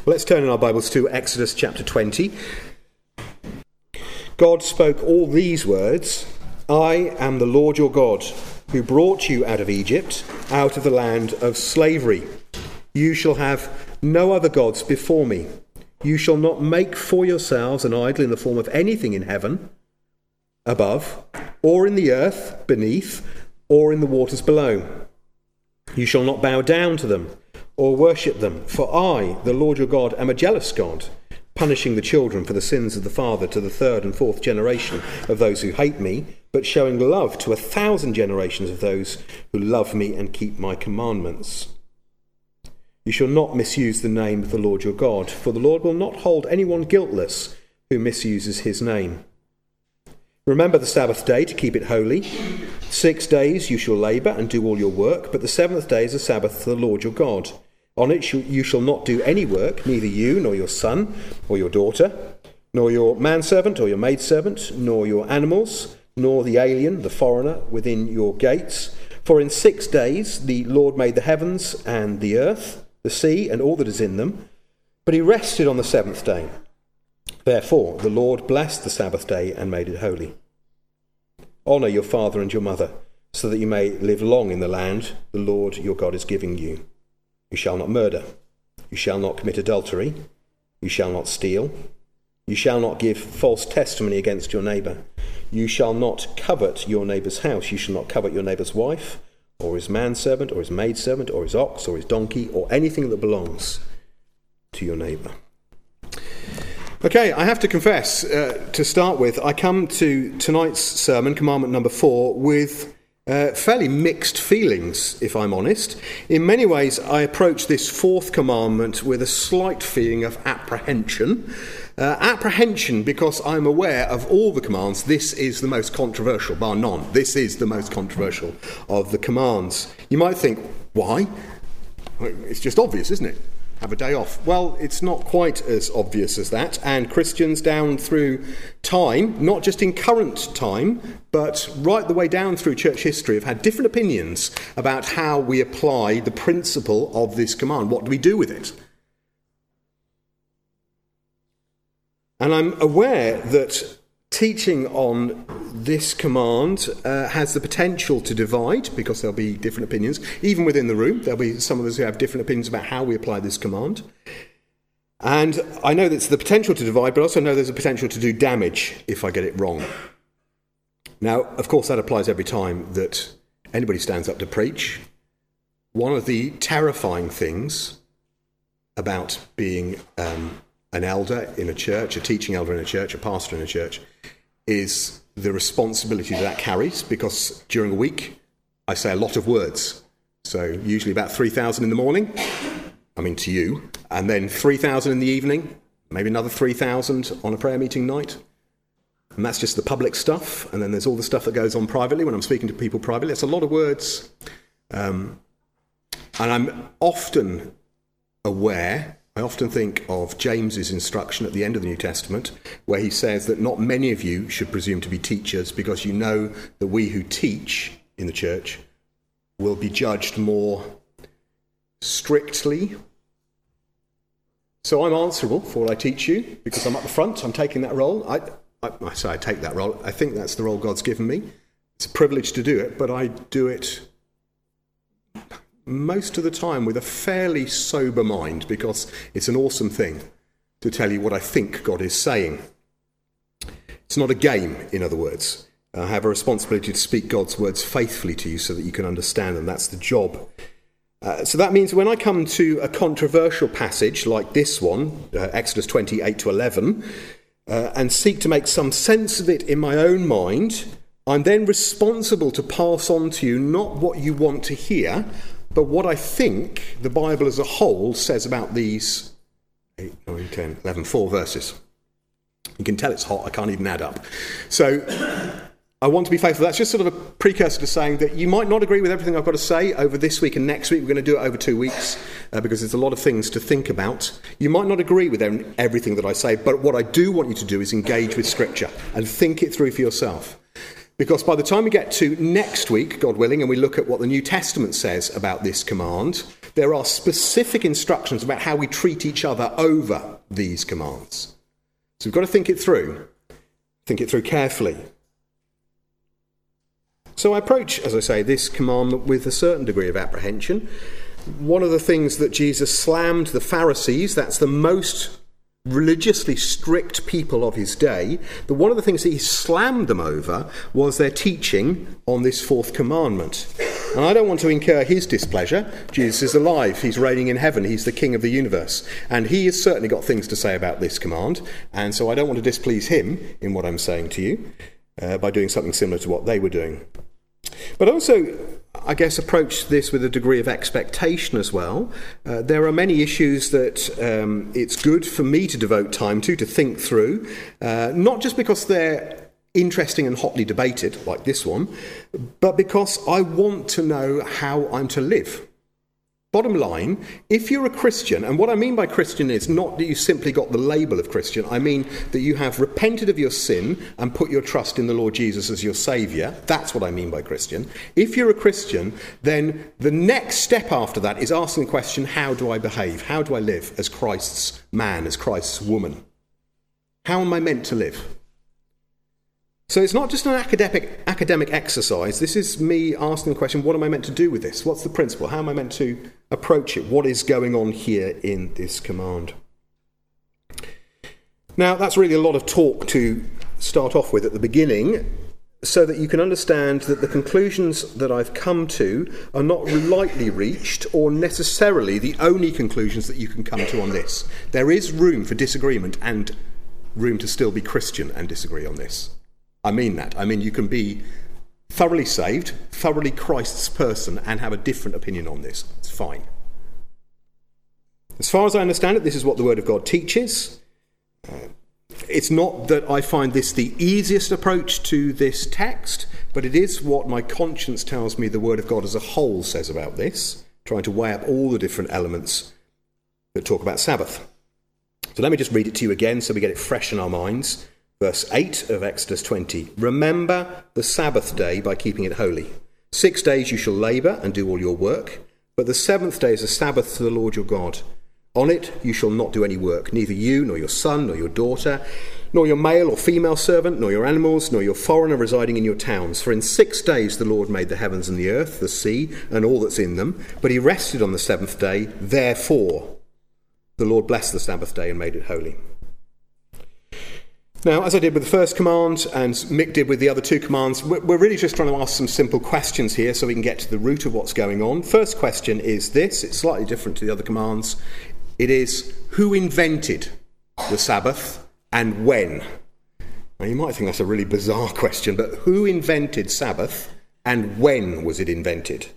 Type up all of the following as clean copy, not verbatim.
Well, let's turn in our Bibles to Exodus chapter 20. God spoke all these words, "I am the Lord your God, who brought you out of Egypt, out of the land of slavery. You shall have no other gods before me. You shall not make for yourselves an idol in the form of anything in heaven above, or in the earth beneath, or in the waters below. You shall not bow down to them or worship them, for I, the Lord your God, am a jealous God, punishing the children for the sins of the father to the third and fourth generation of those who hate me, but showing love to 1,000 generations of those who love me and keep my commandments. You shall not misuse the name of the Lord your God, for the Lord will not hold anyone guiltless who misuses his name. Remember the Sabbath day to keep it holy. 6 days you shall labour and do all your work, but the seventh day is a Sabbath to the Lord your God. On it you shall not do any work, neither you nor your son or your daughter, nor your manservant or your maidservant, nor your animals, nor the alien, the foreigner, within your gates. For in 6 days the Lord made the heavens and the earth, the sea and all that is in them, but he rested on the seventh day. Therefore the Lord blessed the Sabbath day and made it holy. Honour your father and your mother, so that you may live long in the land the Lord your God is giving you. You shall not murder. You shall not commit adultery. You shall not steal. You shall not give false testimony against your neighbour. You shall not covet your neighbour's house. You shall not covet your neighbour's wife, or his manservant, or his maidservant, or his ox, or his donkey, or anything that belongs to your neighbour. Okay, I have to confess, to start with, I come to tonight's sermon, commandment number 4, with fairly mixed feelings, if I'm honest. In many ways, I approach this fourth commandment with a slight feeling of apprehension. Apprehension because I'm aware of all the commands, this is the most controversial, bar none. This is the most controversial of the commands. You might think, why? It's just obvious, isn't it? Have a day off. Well, it's not quite as obvious as that, and Christians down through time, not just in current time, but right the way down through church history, have had different opinions about how we apply the principle of this command. What do we do with it? And I'm aware that teaching on this command has the potential to divide, because there'll be different opinions. Even within the room, there'll be some of us who have different opinions about how we apply this command. And I know there's the potential to divide, but also know there's a potential to do damage if I get it wrong. Now, of course, that applies every time that anybody stands up to preach. One of the terrifying things about being an elder in a church, a teaching elder in a church, a pastor in a church, is the responsibility that carries, because during a week I say a lot of words. So usually about 3,000 in the morning, to you, and then 3,000 in the evening, maybe another 3,000 on a prayer meeting night. And that's just the public stuff, and then there's all the stuff that goes on privately when I'm speaking to people privately. It's a lot of words. And I'm often aware, I often think of James's instruction at the end of the New Testament, where he says that not many of you should presume to be teachers, because you know that we who teach in the church will be judged more strictly. So I'm answerable for what I teach you, because I'm at the front, I'm taking that role. I say I take that role. I think that's the role God's given me. It's a privilege to do it, but I do it most of the time with a fairly sober mind, because it's an awesome thing to tell you what I think God is saying. It's not a game, in other words. I have a responsibility to speak God's words faithfully to you so that you can understand them. That's the job. So that means when I come to a controversial passage like this one, Exodus 28 to 11, and seek to make some sense of it in my own mind, I'm then responsible to pass on to you not what you want to hear, but what I think the Bible as a whole says about these 8, 9, 10, 11, 4 verses. You can tell it's hot, I can't even add up. So I want to be faithful. That's just sort of a precursor to saying that you might not agree with everything I've got to say over this week and next week. We're going to do it over 2 weeks because there's a lot of things to think about. You might not agree with everything that I say, but what I do want you to do is engage with Scripture and think it through for yourself. Because by the time we get to next week, God willing, and we look at what the New Testament says about this command, there are specific instructions about how we treat each other over these commands. So we've got to think it through carefully. So I approach, as I say, this commandment with a certain degree of apprehension. One of the things that Jesus slammed the Pharisees, that's the most religiously strict people of his day, but one of the things that he slammed them over was their teaching on this fourth commandment. And I don't want to incur his displeasure. Jesus is alive. He's reigning in heaven. He's the king of the universe. And he has certainly got things to say about this command. And so I don't want to displease him in what I'm saying to you by doing something similar to what they were doing. But also, I guess, approach this with a degree of expectation as well. There are many issues that it's good for me to devote time to think through, not just because they're interesting and hotly debated, like this one, but because I want to know how I'm to live. Bottom line, if you're a Christian, and what I mean by Christian is not that you simply got the label of Christian, I mean that you have repented of your sin and put your trust in the Lord Jesus as your Saviour. That's what I mean by Christian. If you're a Christian, then the next step after that is asking the question, how do I behave? How do I live as Christ's man, as Christ's woman? How am I meant to live? So it's not just an academic exercise. This is me asking the question, what am I meant to do with this? What's the principle? How am I meant to approach it? What is going on here in this command? Now, that's really a lot of talk to start off with at the beginning, so that you can understand that the conclusions that I've come to are not lightly reached or necessarily the only conclusions that you can come to on this. There is room for disagreement and room to still be Christian and disagree on this. I mean that. I mean, you can be thoroughly saved, thoroughly Christ's person, and have a different opinion on this. It's fine. As far as I understand it, this is what the Word of God teaches. It's not that I find this the easiest approach to this text, but it is what my conscience tells me the Word of God as a whole says about this, trying to weigh up all the different elements that talk about Sabbath. So let me just read it to you again so we get it fresh in our minds. Verse 8 of Exodus 20. Remember the Sabbath day by keeping it holy. 6 days you shall labour and do all your work, but the seventh day is a Sabbath to the Lord your God. On it you shall not do any work, neither you, nor your son, nor your daughter, nor your male or female servant, nor your animals, nor your foreigner residing in your towns. For in 6 days the Lord made the heavens and the earth, the sea, and all that's in them. But he rested on the seventh day. Therefore the Lord blessed the Sabbath day and made it holy. Now, as I did with the first command, and Mick did with the other two commands, we're really just trying to ask some simple questions here so we can get to the root of what's going on. First question is this. It's slightly different to the other commands. It is, who invented the Sabbath and when? Now, you might think that's a really bizarre question, but who invented Sabbath and when was it invented?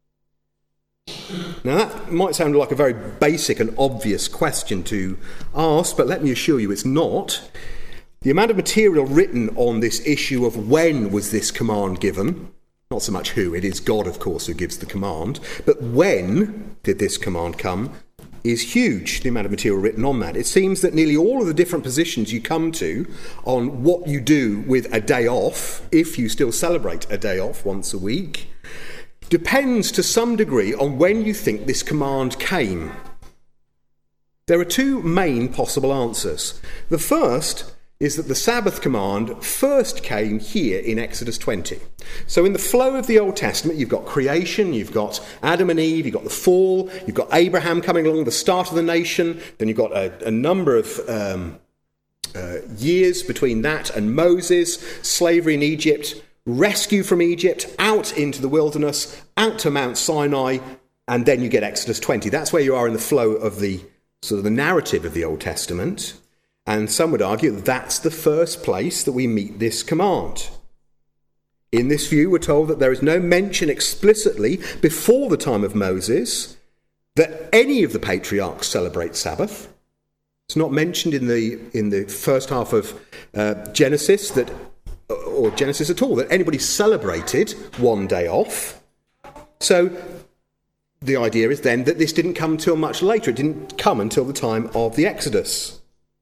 Now, that might sound like a very basic and obvious question to ask, but let me assure you it's not. The amount of material written on this issue of when was this command given, not so much who, it is God, of course, who gives the command, but when did this command come, is huge, the amount of material written on that. It seems that nearly all of the different positions you come to on what you do with a day off, if you still celebrate a day off once a week, depends to some degree on when you think this command came. There are two main possible answers. The first is that the Sabbath command first came here in Exodus 20. So in the flow of the Old Testament, you've got creation, you've got Adam and Eve, you've got the fall, you've got Abraham coming along, the start of the nation, then you've got a number of years between that and Moses, slavery in Egypt, rescue from Egypt, out into the wilderness, out to Mount Sinai, and then you get Exodus 20. That's where you are in the flow of the sort of the narrative of the Old Testament. And some would argue that that's the first place that we meet this command. In this view, we're told that there is no mention explicitly before the time of Moses that any of the patriarchs celebrate Sabbath. It's not mentioned in the first half of Genesis or Genesis at all, that anybody celebrated one day off. So the idea is then that this didn't come till much later. It didn't come until the time of the Exodus.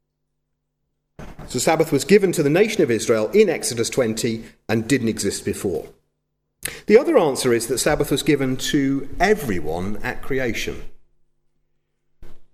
So Sabbath was given to the nation of Israel in Exodus 20 and didn't exist before. The other answer is that Sabbath was given to everyone at creation.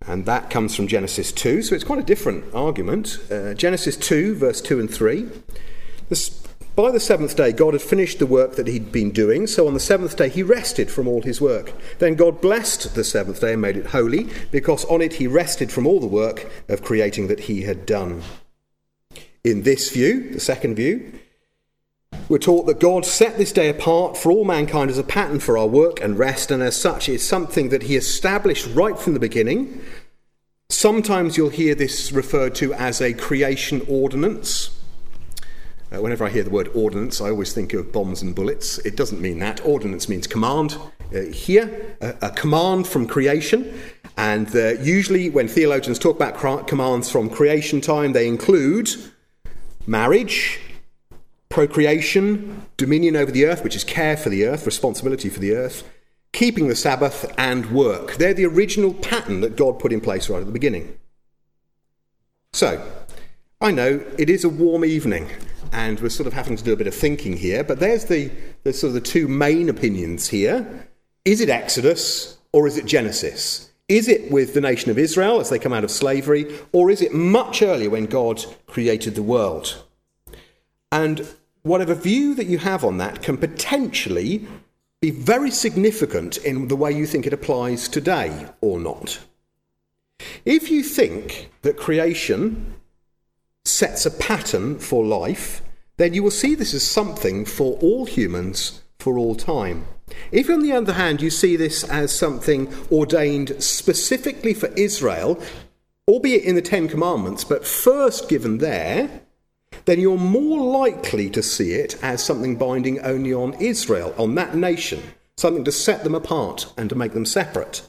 And that comes from Genesis 2, so it's quite a different argument. Genesis 2, verse 2 and 3. By the seventh day, God had finished the work that he'd been doing, so on the seventh day he rested from all his work. Then God blessed the seventh day and made it holy, because on it he rested from all the work of creating that he had done. In this view, the second view, we're taught that God set this day apart for all mankind as a pattern for our work and rest, and as such it's something that he established right from the beginning. Sometimes you'll hear this referred to as a creation ordinance. Whenever I hear the word ordinance, I always think of bombs and bullets. It doesn't mean that. Ordinance means command. Here, a command from creation. And usually when theologians talk about commands from creation time, they include marriage, procreation, dominion over the earth, which is care for the earth, responsibility for the earth, keeping the Sabbath, and work. They're the original pattern that God put in place right at the beginning. So, I know it is a warm evening, and we're sort of having to do a bit of thinking here, but there's the sort of the two main opinions here. Is it Exodus or is it Genesis? Is it with the nation of Israel as they come out of slavery, or is it much earlier when God created the world? And whatever view that you have on that can potentially be very significant in the way you think it applies today or not. If you think that creation sets a pattern for life, then you will see this as something for all humans for all time. If, on the other hand, you see this as something ordained specifically for Israel, albeit in the Ten Commandments, but first given there, then you're more likely to see it as something binding only on Israel, on that nation, something to set them apart and to make them separate.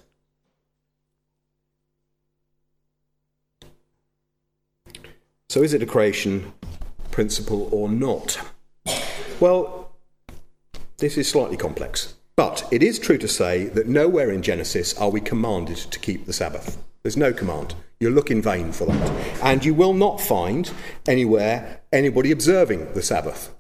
So is it a creation principle or not? Well, this is slightly complex, but it is true to say that nowhere in Genesis are we commanded to keep the Sabbath. There's no command. You look in vain for that. And you will not find anywhere anybody observing the Sabbath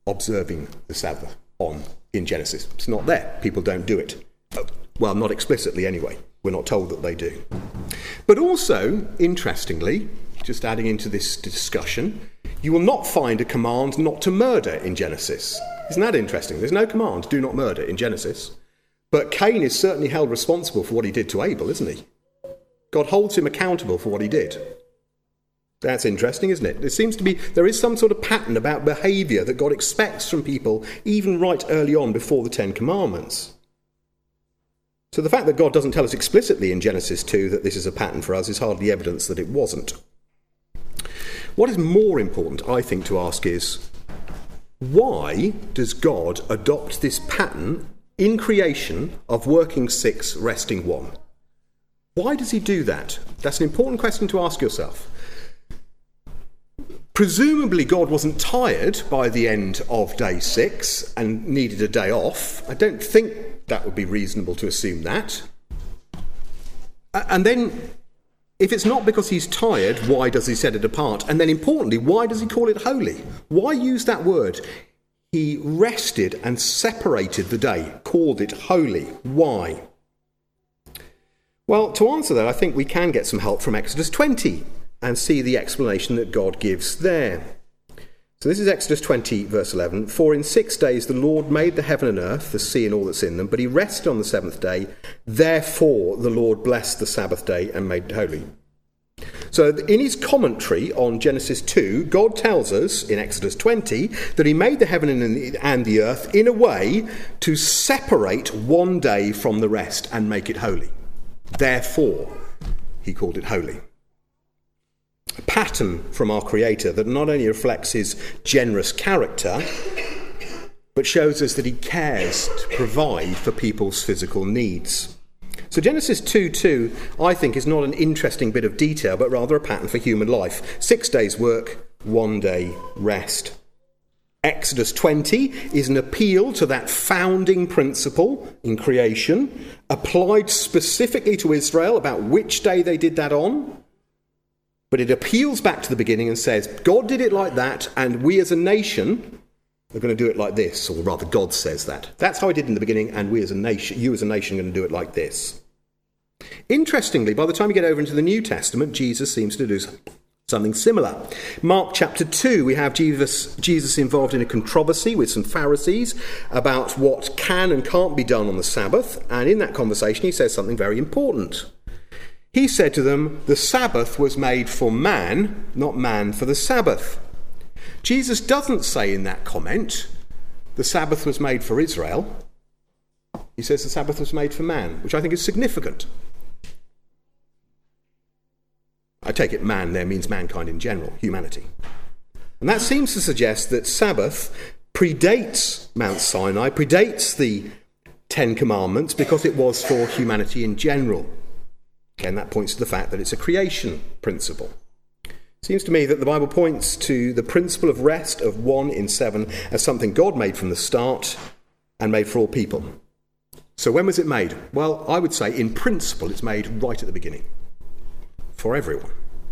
in Genesis. It's not there. People don't do it. Well, not explicitly anyway. We're not told that they do. But also, interestingly, just adding into this discussion, you will not find a command not to murder in Genesis. Isn't that interesting? There's no command, do not murder, in Genesis. But Cain is certainly held responsible for what he did to Abel, isn't he? God holds him accountable for what he did. That's interesting, isn't it? There seems to be, there is some sort of pattern about behaviour that God expects from people, even right early on before the Ten Commandments. So the fact that God doesn't tell us explicitly in Genesis 2 that this is a pattern for us is hardly evidence that it wasn't. What is more important, I think, to ask is, why does God adopt this pattern in creation of working 6, resting 1? Why does he do that? That's an important question to ask yourself. Presumably God wasn't tired by the end of day 6 and needed a day off. I don't think that would be reasonable to assume that. And then, if it's not because he's tired, why does he set it apart? And then importantly, why does he call it holy? Why use that word? He rested and separated the day, called it holy. Why? Well, to answer that, I think we can get some help from Exodus 20 and see the explanation that God gives there. So this is Exodus 20, verse 11. For in 6 days the Lord made the heaven and earth, the sea and all that's in them, but he rested on the seventh day. Therefore the Lord blessed the Sabbath day and made it holy. So in his commentary on Genesis 2, God tells us in Exodus 20 that he made the heaven and the earth in a way to separate one day from the rest and make it holy. Therefore, he called it holy. A pattern from our Creator that not only reflects his generous character, but shows us that he cares to provide for people's physical needs. So Genesis 2:2, I think, is not an interesting bit of detail, but rather a pattern for human life. 6 days work, 1 day rest. Exodus 20 is an appeal to that founding principle in creation, applied specifically to Israel about which day they did that on. But it appeals back to the beginning and says, God did it like that, and we as a nation are going to do it like this. Or rather, God says that. That's how I did in the beginning, and we as a nation, you as a nation, are going to do it like this. Interestingly, by the time you get over into the New Testament, Jesus seems to do something similar. Mark chapter 2, we have Jesus involved in a controversy with some Pharisees about what can and can't be done on the Sabbath. And in that conversation, he says something very important. He said to them, the Sabbath was made for man, not man for the Sabbath. Jesus doesn't say in that comment, the Sabbath was made for Israel. He says the Sabbath was made for man, which I think is significant. I take it man there means mankind in general, humanity. And that seems to suggest that Sabbath predates Mount Sinai, predates the Ten Commandments, because it was for humanity in general. Again, that points to the fact that it's a creation principle. It seems to me that the Bible points to the principle of rest of 1 in 7 as something God made from the start and made for all people. So when was it made? Well, I would say in principle it's made right at the beginning. For everyone.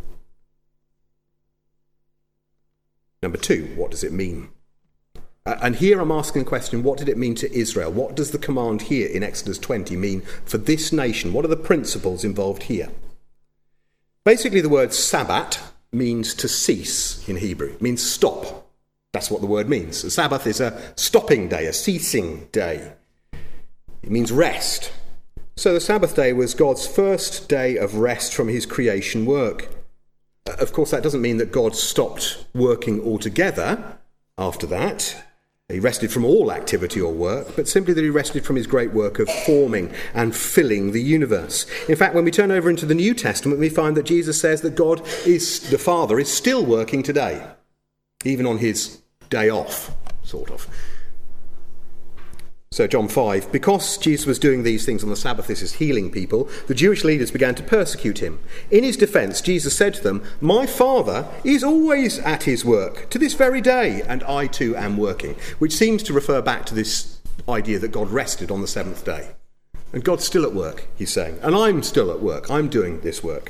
Number 2, what does it mean? And here I'm asking the question, what did it mean to Israel? What does the command here in Exodus 20 mean for this nation? What are the principles involved here? Basically, the word Sabbat means to cease in Hebrew. It means stop. That's what the word means. The Sabbath is a stopping day, a ceasing day. It means rest. So the Sabbath day was God's first day of rest from his creation work. Of course, that doesn't mean that God stopped working altogether after that. He rested from all activity or work, but simply that he rested from his great work of forming and filling the universe. In fact, when we turn over into the New Testament, we find that Jesus says that God is, the Father, is still working today, even on his day off, sort of. So John 5, because Jesus was doing these things on the Sabbath, this is healing people, the Jewish leaders began to persecute him. In his defence, Jesus said to them, my Father is always at his work, to this very day, and I too am working, which seems to refer back to this idea that God rested on the seventh day. And God's still at work, he's saying, and I'm still at work, I'm doing this work.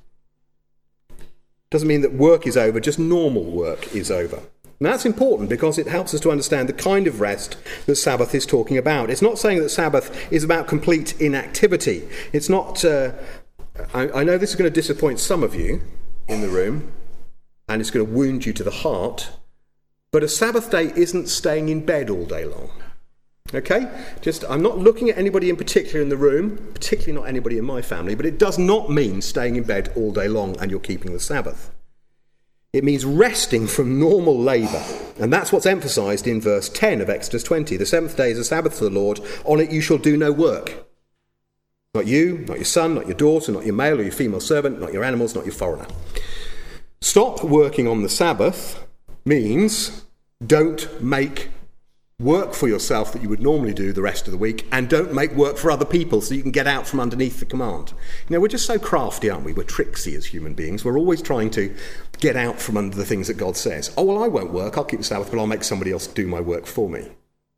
Doesn't mean that work is over, just normal work is over. And that's important because it helps us to understand the kind of rest that Sabbath is talking about. It's not saying that Sabbath is about complete inactivity. It's not... I know this is going to disappoint some of you in the room, and it's going to wound you to the heart, but a Sabbath day isn't staying in bed all day long. Okay? I'm not looking at anybody in particular in the room, particularly not anybody in my family, but it does not mean staying in bed all day long and you're keeping the Sabbath. It means resting from normal labour. And that's what's emphasised in verse 10 of Exodus 20. The seventh day is a Sabbath to the Lord. On it you shall do no work. Not you, not your son, not your daughter, not your male or your female servant, not your animals, not your foreigner. Stop working on the Sabbath means don't make work for yourself that you would normally do the rest of the week, and don't make work for other people so you can get out from underneath the command. You know, we're just so crafty, aren't we? We're tricksy as human beings. We're always trying to get out from under the things that God says. Oh, well, I won't work. I'll keep the Sabbath, but I'll make somebody else do my work for me.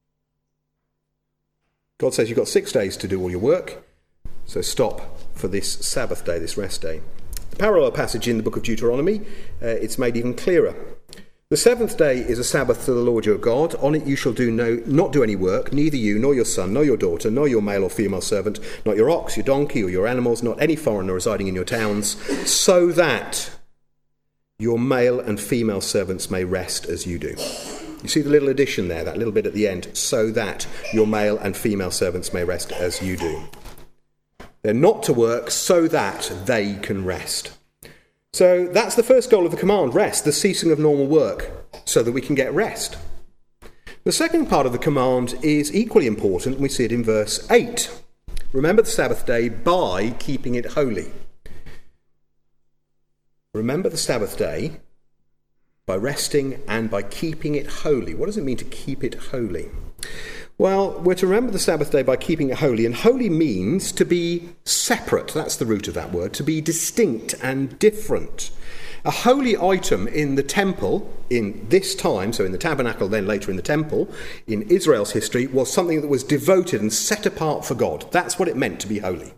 God says you've got 6 days to do all your work, so stop for this Sabbath day, this rest day. The parallel passage in the book of Deuteronomy, it's made even clearer. The seventh day is a Sabbath to the Lord your God. On it you shall not do any work, neither you, nor your son, nor your daughter, nor your male or female servant, not your ox, your donkey, or your animals, not any foreigner residing in your towns, so that your male and female servants may rest as you do. You see the little addition there, that little bit at the end, so that your male and female servants may rest as you do. They're not to work so that they can rest. So that's the first goal of the command, rest, the ceasing of normal work, so that we can get rest. The second part of the command is equally important. We see it in verse 8. Remember the Sabbath day by keeping it holy. Remember the Sabbath day by resting and by keeping it holy. What does it mean to keep it holy? Well, we're to remember the Sabbath day by keeping it holy, and holy means to be separate. That's the root of that word, to be distinct and different. A holy item in the temple in this time, so in the tabernacle, then later in the temple, in Israel's history, was something that was devoted and set apart for God. That's what it meant to be holy.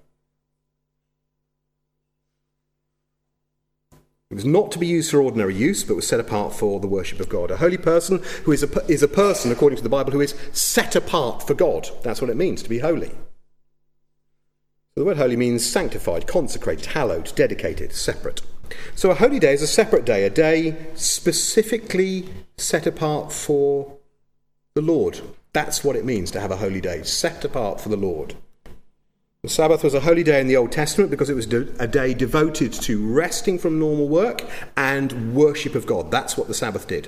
It was not to be used for ordinary use, but was set apart for the worship of God. A holy person who is a person, according to the Bible, who is set apart for God. That's what it means to be holy. So The word holy means sanctified, consecrated, hallowed, dedicated, separate. So a holy day is a separate day, a day specifically set apart for the Lord. That's what it means to have a holy day, set apart for the Lord. The Sabbath was a holy day in the Old Testament because it was a day devoted to resting from normal work and worship of God. That's what the Sabbath did.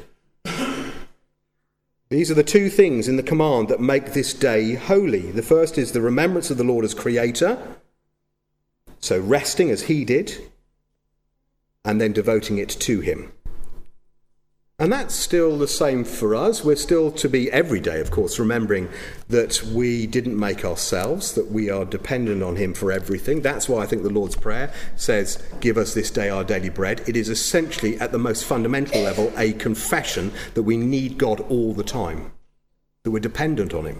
These are the two things in the command that make this day holy. The first is the remembrance of the Lord as creator, so resting as he did, and then devoting it to him. And that's still the same for us. We're still to be every day, of course, remembering that we didn't make ourselves, that we are dependent on him for everything. That's why I think the Lord's Prayer says, give us this day our daily bread. It is essentially, at the most fundamental level, a confession that we need God all the time, that we're dependent on him.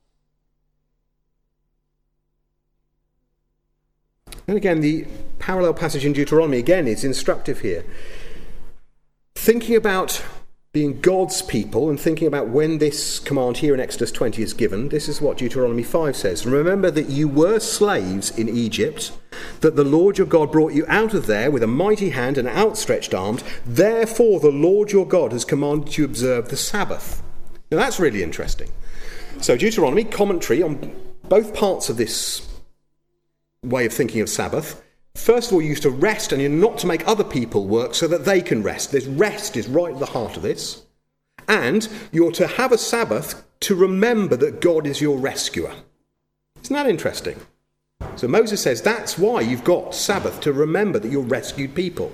And again, the parallel passage in Deuteronomy, again, is instructive here. Thinking about being God's people and thinking about when this command here in Exodus 20 is given, this is what Deuteronomy 5 says. Remember that you were slaves in Egypt, that the Lord your God brought you out of there with a mighty hand and outstretched arms. Therefore the Lord your God has commanded you to observe the Sabbath. Now that's really interesting. So Deuteronomy, commentary on both parts of this way of thinking of Sabbath. First of all, you're used to rest, and you're not to make other people work so that they can rest. This rest is right at the heart of this. And you're to have a Sabbath to remember that God is your rescuer. Isn't that interesting? So Moses says that's why you've got Sabbath, to remember that you're rescued people.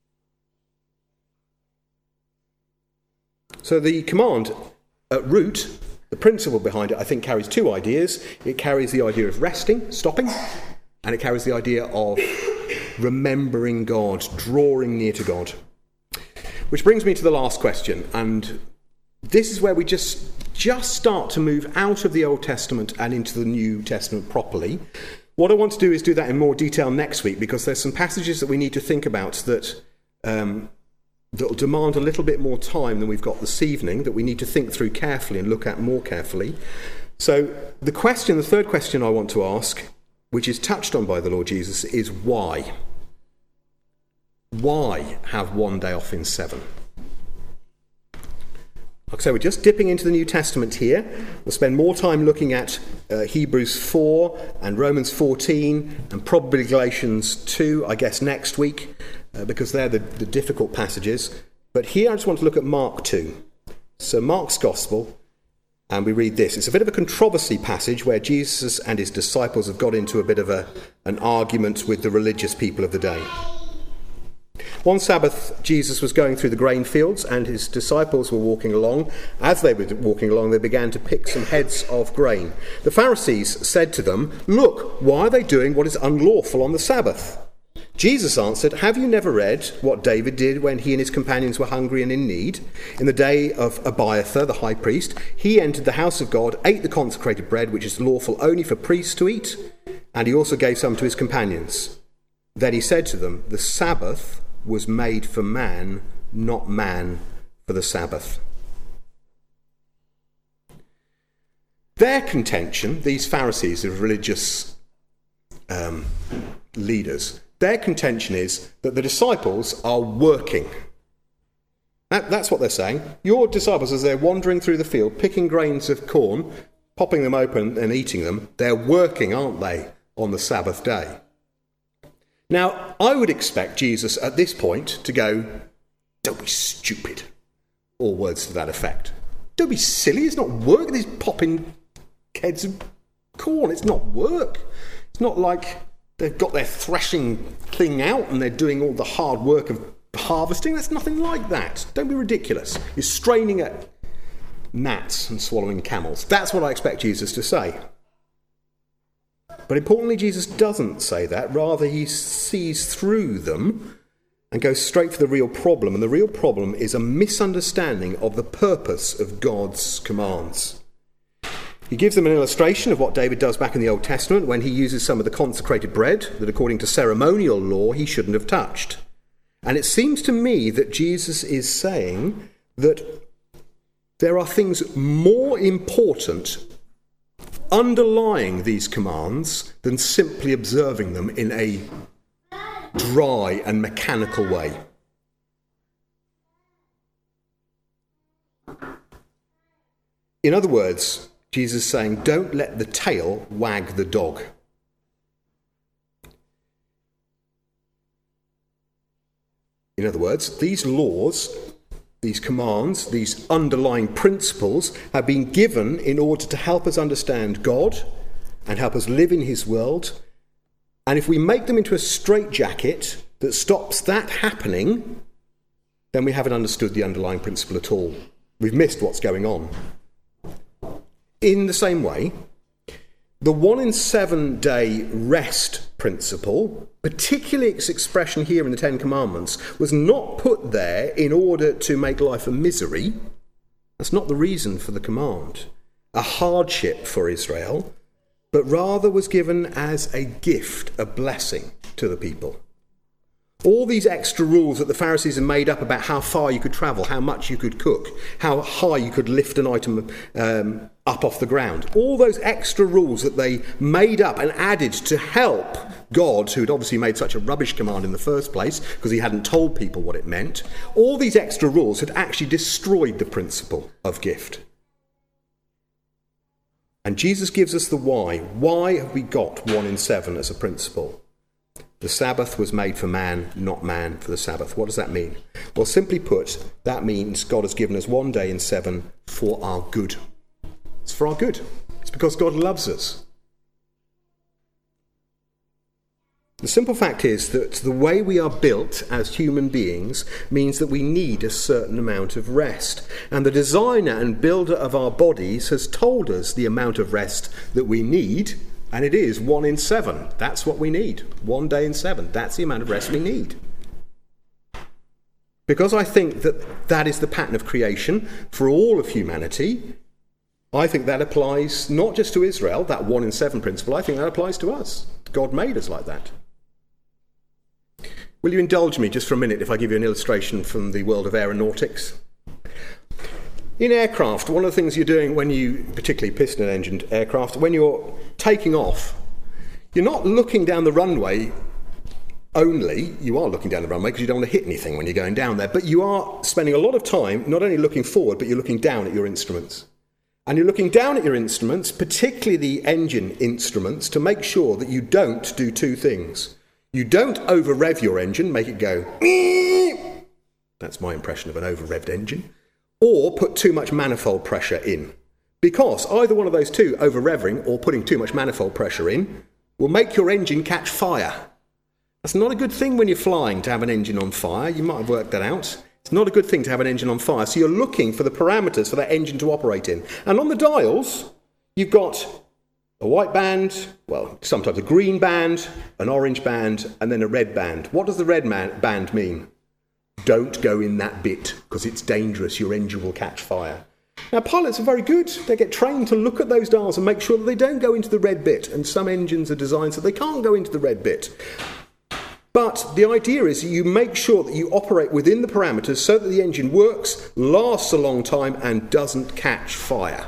So the command at root, the principle behind it, I think carries two ideas. It carries the idea of resting, stopping, and it carries the idea of remembering God, drawing near to God. Which brings me to the last question, and this is where we just start to move out of the Old Testament and into the New Testament properly. What I want to do is do that in more detail next week, because there's some passages that we need to think about that will demand a little bit more time than we've got this evening, that we need to think through carefully and look at more carefully. So the third question I want to ask, which is touched on by the Lord Jesus, is why? Why have one day off in 7? Like I say, we're just dipping into the New Testament here. We'll spend more time looking at Hebrews 4 and Romans 14 and probably Galatians 2, I guess, next week, because they're the difficult passages. But here I just want to look at Mark 2. So Mark's Gospel, and we read this. It's a bit of a controversy passage where Jesus and his disciples have got into a bit of an argument with the religious people of the day. One Sabbath, Jesus was going through the grain fields and his disciples were walking along. As they were walking along, they began to pick some heads of grain. The Pharisees said to them, "Look, why are they doing what is unlawful on the Sabbath?" Jesus answered, "Have you never read what David did when he and his companions were hungry and in need? In the day of Abiathar, the high priest, he entered the house of God, ate the consecrated bread, which is lawful only for priests to eat, and he also gave some to his companions. Then he said to them, the Sabbath was made for man, not man for the Sabbath." Their contention, these Pharisees, the religious leaders, their contention is that the disciples are working. That's what they're saying. Your disciples, as they're wandering through the field, picking grains of corn, popping them open and eating them, they're working, aren't they, on the Sabbath day? Now, I would expect Jesus at this point to go, "Don't be stupid," or words to that effect. "Don't be silly, it's not work, these popping heads of corn, it's not work. It's not like they've got their threshing thing out and they're doing all the hard work of harvesting. That's nothing like that. Don't be ridiculous. You're straining at gnats and swallowing camels." That's what I expect Jesus to say. But importantly, Jesus doesn't say that. Rather, he sees through them and goes straight for the real problem. And the real problem is a misunderstanding of the purpose of God's commands. He gives them an illustration of what David does back in the Old Testament when he uses some of the consecrated bread that, according to ceremonial law, he shouldn't have touched. And it seems to me that Jesus is saying that there are things more important underlying these commands than simply observing them in a dry and mechanical way. In other words, Jesus is saying, don't let the tail wag the dog. In other words, these laws, these commands, these underlying principles have been given in order to help us understand God and help us live in his world. And if we make them into a straitjacket that stops that happening, then we haven't understood the underlying principle at all. We've missed what's going on. In the same way, the 1 in 7 day rest principle, particularly its expression here in the Ten Commandments, was not put there in order to make life a misery. That's not the reason for the command, a hardship for Israel, but rather was given as a gift, a blessing to the people. All these extra rules that the Pharisees had made up about how far you could travel, how much you could cook, how high you could lift an item up off the ground, all those extra rules that they made up and added to help God, who had obviously made such a rubbish command in the first place because he hadn't told people what it meant, all these extra rules had actually destroyed the principle of gift. And Jesus gives us the why. Why have we got 1 in 7 as a principle? The Sabbath was made for man, not man for the Sabbath. What does that mean? Well, simply put, that means God has given us 1 day in 7 for our good. It's for our good. It's because God loves us. The simple fact is that the way we are built as human beings means that we need a certain amount of rest. And the designer and builder of our bodies has told us the amount of rest that we need. And it is 1 in 7. That's what we need. 1 day in 7. That's the amount of rest we need. Because I think that that is the pattern of creation for all of humanity, I think that applies not just to Israel, that 1 in 7 principle. I think that applies to us. God made us like that. Will you indulge me just for a minute if I give you an illustration from the world of aeronautics? In aircraft, one of the things you're doing when you, particularly piston-engined aircraft, when you're taking off, you're not looking down the runway only. You are looking down the runway because you don't want to hit anything when you're going down there, but you are spending a lot of time not only looking forward, but you're looking down at your instruments. And you're looking down at your instruments, particularly the engine instruments, to make sure that you don't do two things. You don't over-rev your engine, make it go, that's my impression of an over-revved engine, or put too much manifold pressure in. Because either one of those two, over-revving or putting too much manifold pressure in, will make your engine catch fire. That's not a good thing when you're flying to have an engine on fire. You might have worked that out. It's not a good thing to have an engine on fire. So you're looking for the parameters for that engine to operate in. And on the dials, you've got a white band, well, sometimes a green band, an orange band, and then a red band. What does the red band mean? Don't go in that bit because it's dangerous. Your engine will catch fire. Now, pilots are very good. They get trained to look at those dials and make sure that they don't go into the red bit. And some engines are designed so they can't go into the red bit. But the idea is that you make sure that you operate within the parameters so that the engine works, lasts a long time, and doesn't catch fire.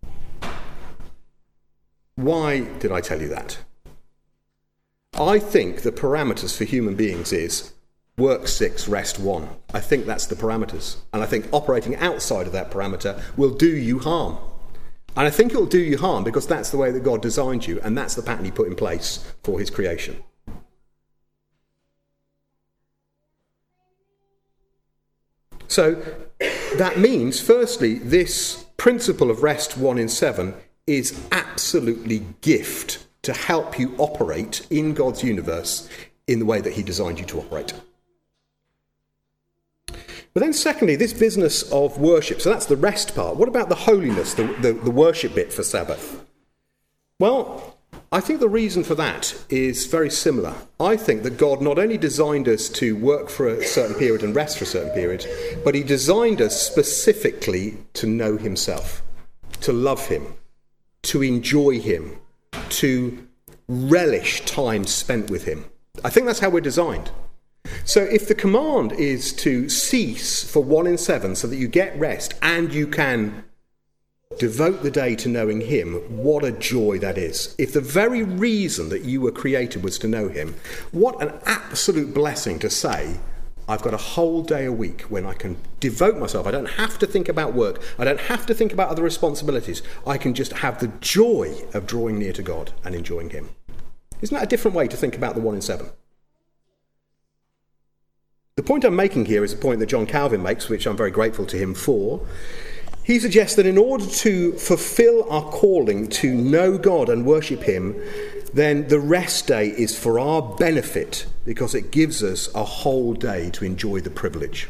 Why did I tell you that? I think the parameters for human beings is work 6, rest 1. I think that's the parameters. And I think operating outside of that parameter will do you harm. And I think it will do you harm because that's the way that God designed you, and that's the pattern he put in place for his creation. So that means, firstly, this principle of rest 1 in 7 is absolutely gift to help you operate in God's universe in the way that he designed you to operate. But then secondly, this business of worship, so that's the rest part. What about the holiness, the worship bit for Sabbath? Well, I think the reason for that is very similar. I think that God not only designed us to work for a certain period and rest for a certain period, but he designed us specifically to know himself, to love him, to enjoy him, to relish time spent with him. I think that's how we're designed. So if the command is to cease for 1 in 7 so that you get rest and you can devote the day to knowing him, what a joy that is. If the very reason that you were created was to know him, what an absolute blessing to say, I've got a whole day a week when I can devote myself. I don't have to think about work. I don't have to think about other responsibilities. I can just have the joy of drawing near to God and enjoying him. Isn't that a different way to think about the 1 in 7? The point I'm making here is a point that John Calvin makes, which I'm very grateful to him for. He suggests that in order to fulfill our calling to know God and worship him, then the rest day is for our benefit because it gives us a whole day to enjoy the privilege.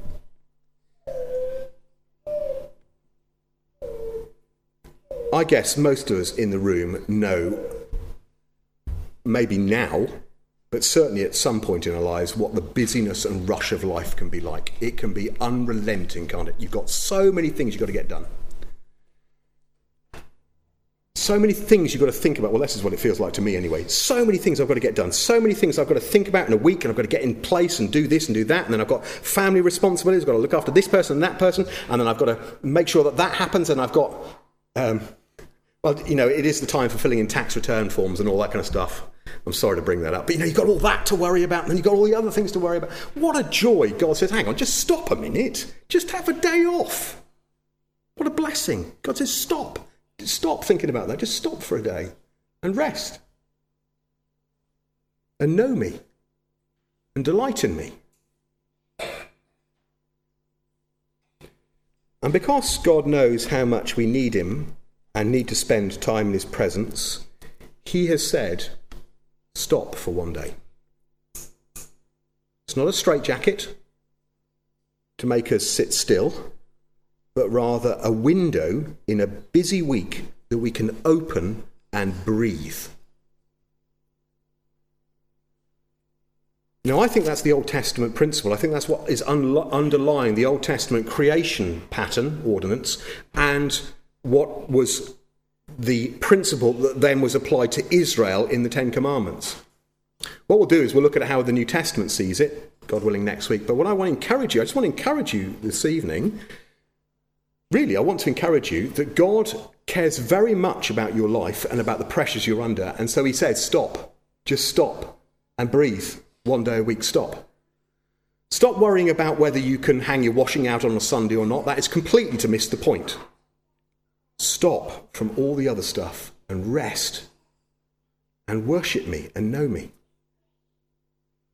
I guess most of us in the room know, maybe now, but certainly at some point in our lives, what the busyness and rush of life can be like. It can be unrelenting, can't it? You've got so many things you've got to get done. So many things you've got to think about. Well, this is what it feels like to me anyway. So many things I've got to get done. So many things I've got to think about in a week, and I've got to get in place and do this and do that. And then I've got family responsibilities. I've got to look after this person and that person. And then I've got to make sure that that happens. And I've got, well, you know, it is the time for filling in tax return forms and all that kind of stuff. I'm sorry to bring that up. But, you know, you've got all that to worry about, and then you've got all the other things to worry about. What a joy. God says, hang on, just stop a minute. Just have a day off. What a blessing. God says, stop. Stop thinking about that. Just stop for a day and rest. And know me. And delight in me. And because God knows how much we need him and need to spend time in his presence, he has said, stop for one day. It's not a straitjacket to make us sit still, but rather a window in a busy week that we can open and breathe. Now, I think that's the Old Testament principle. I think that's what is underlying the Old Testament creation pattern, ordinance, and what was the principle that then was applied to Israel in the Ten Commandments. What we'll do is we'll look at how the New Testament sees it, God willing, next week. But what I want to encourage you, I just want to encourage you this evening, really, I want to encourage you that God cares very much about your life and about the pressures you're under. And so he says, stop, just stop and breathe. One day a week, stop. Stop worrying about whether you can hang your washing out on a Sunday or not. That is completely to miss the point. Stop from all the other stuff and rest and worship me and know me.